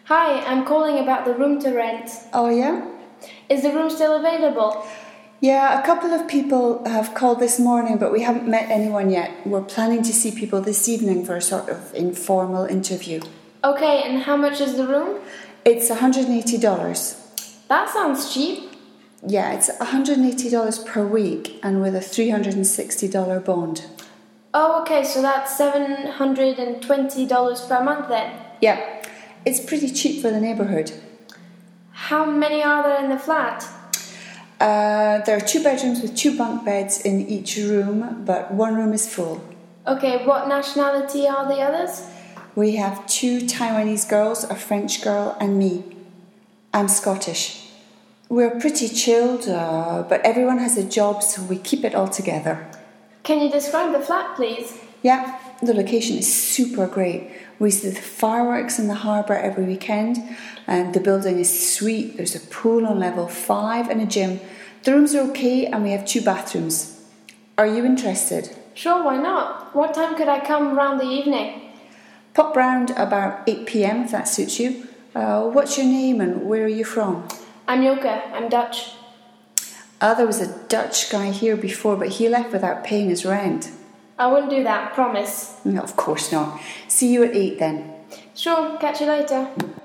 Hi, I'm calling about the room to rent. Oh, yeah? Is the room still available? Yeah, a couple of people have called this morning, but we haven't met anyone yet. We're planning to see people this evening for a sort of informal interview. Okay, and how much is the room? It's $180. That sounds cheap. Yeah, it's $180 per week and with a $360 bond. Oh, okay, so that's $720 per month then. Yeah, it's pretty cheap for the neighbourhood. How many are there in the flat? There are 2 bedrooms with 2 bunk beds in each room, but one room is full. Okay, what nationality are the others? We have 2 Taiwanese girls, a French girl, and me. I'm Scottish. We're pretty chilled, but everyone has a job, so we keep it all together. Can you describe the flat, please? Yeah, the location is super great. We see the fireworks in the harbour every weekend, and the building is sweet. There's a pool on level 5 and a gym. The rooms are okay, and we have 2 bathrooms. Are you interested? Sure, why not? What time could I come round the evening? Pop round about 8 p.m. if that suits you. What's your name and where are you from? I'm Joke, I'm Dutch. There was a Dutch guy here before, but he left without paying his rent. I wouldn't do that, promise. No, of course not. See you at 8 then. Sure, catch you later.